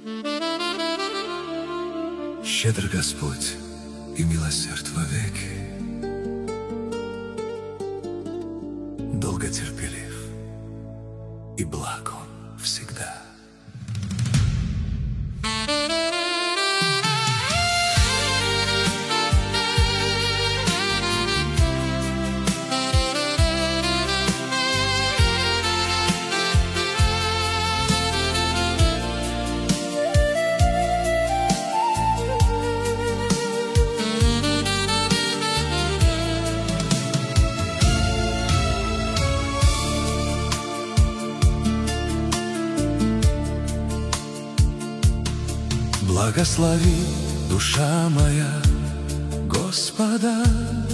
Щедр Господь и милосерд вовеки, долготерпелив и благ Он всегда. Благослови, душа моя, Господа,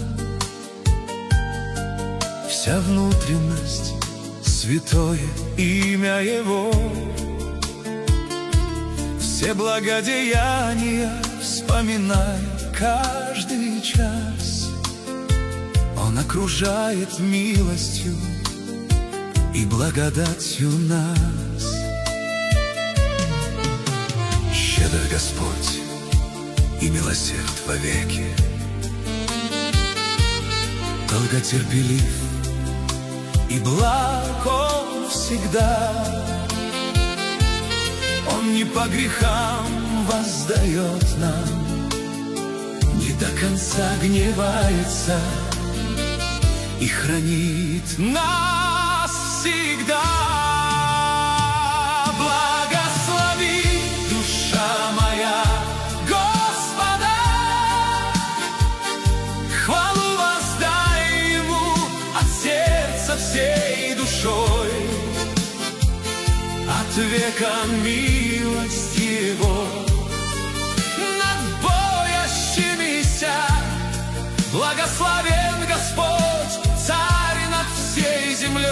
вся внутренность, святое имя Его. Все благодеяния вспоминай каждый час. Он окружает милостью и благодатью нас. Щедр Господь и милосерд вовеки, долготерпелив и благ Он всегда. Он не по грехам воздает нам, не до конца гневается и хранит нас всегда. Всей душой от века милость Его над боящимися. Благословен Господь, Царь над всей землей.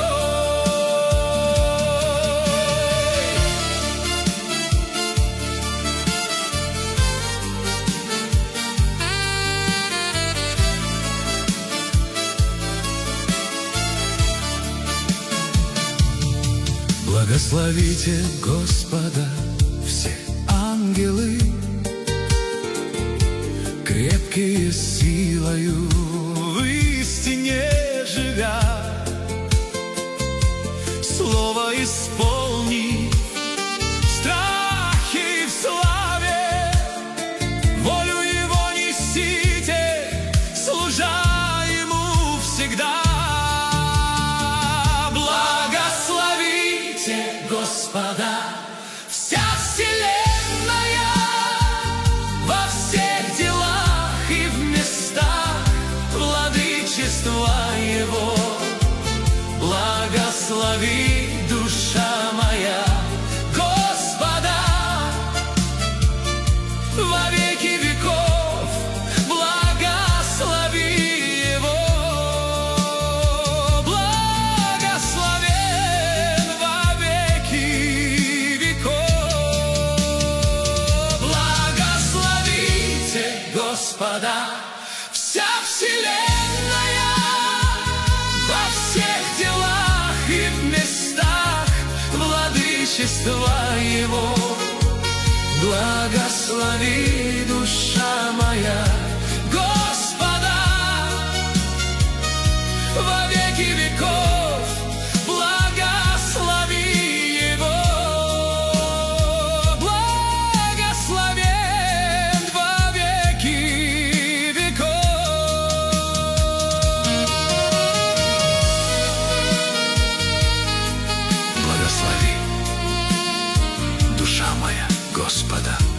Благословите Господа все ангелы, крепкие силою в истине живя. Слово исполни в страхе и в славе, волю Его несите, служа Ему всегда. Господа, вся вселенная, во всех делах и в местах владычества Его. Благослови, душа моя, Господа, во веки веков. Благослови Его. Господа, вся вселенная, во всех делах и в местах владычества Его. Благослови, душа моя, Господа, во веки веков. Благослови Его. Благослови, душа моя, Господа.